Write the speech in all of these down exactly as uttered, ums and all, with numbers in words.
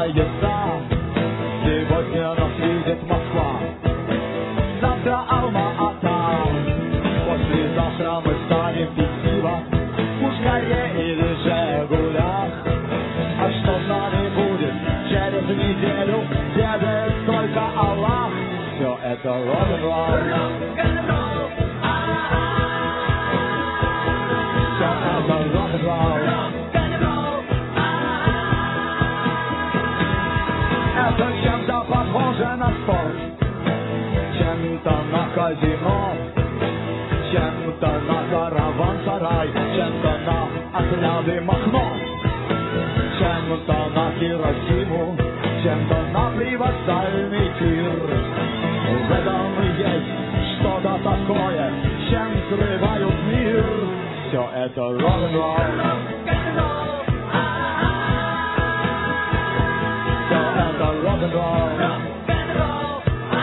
меняется. Сегодня нас видит Москва, завтра Алма-Ата. Послезавтра мы станем пить пиво в Пушкаре или Жигулях. А что с нами будет через неделю, ведает только Аллах. Все это рок-н-ролл, рок-н-ролл. Все это рок-н-ролл, рок-н-ролл. Это чем-то похоже на спорт, чем-то на казино, чем-то на караван-сарай, чем-то на отряды Махно, чем-то на Хиросиму, чем-то на привокзальный тир. В этом есть что-то такое, чем срывают мир. Все это рок-н-ролл, рок-н-ролл. Все это рок-н-ролл, рок-н-ролл.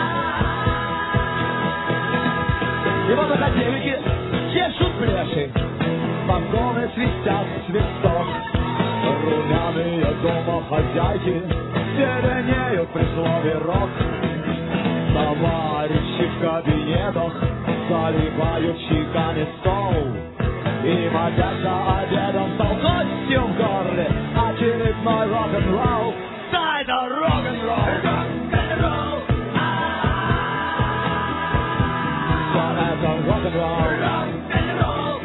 И вот академики чешут плеши, вагоны свистят свисток. Румяные домохозяйки зеленеют при слове рок. Товарищи в кабинетах заливают щеками стол и модят за обедом толкостью в горле очередной рок-н-ролл. Да, это рок-н-ролл, рок-н-ролл. Да, это рок-н-ролл, рок-н-ролл.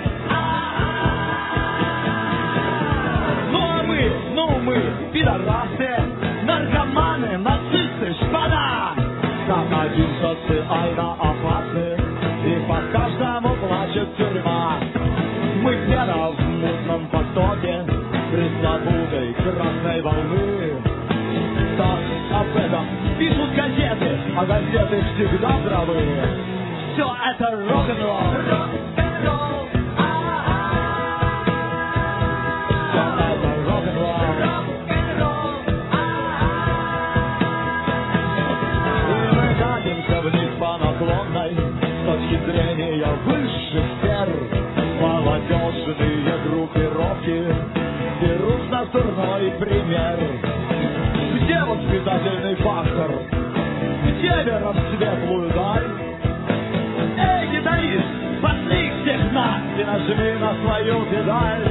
Ну а мы, ну мы, пидорасы, наркоманы, нацисты, шпана. Как один социально опасный, и по каждому плачет тюрьма. Мы где-то в мутном потоке пресловутой красной волны. Так об этом пишут газеты, а газеты всегда правы. Все это рок-н-ролл, рок-н-ролл. Все это рок-н-ролл, рок-н-ролл. И мы катимся вниз по наклонной с точки зрения высших сфер. Молодежные группировки берут нас дурной пример. Где воспитательный фактор? Где вера в светлую даль? Эй, гитарист, пошли всех нас и нажми на свою педаль.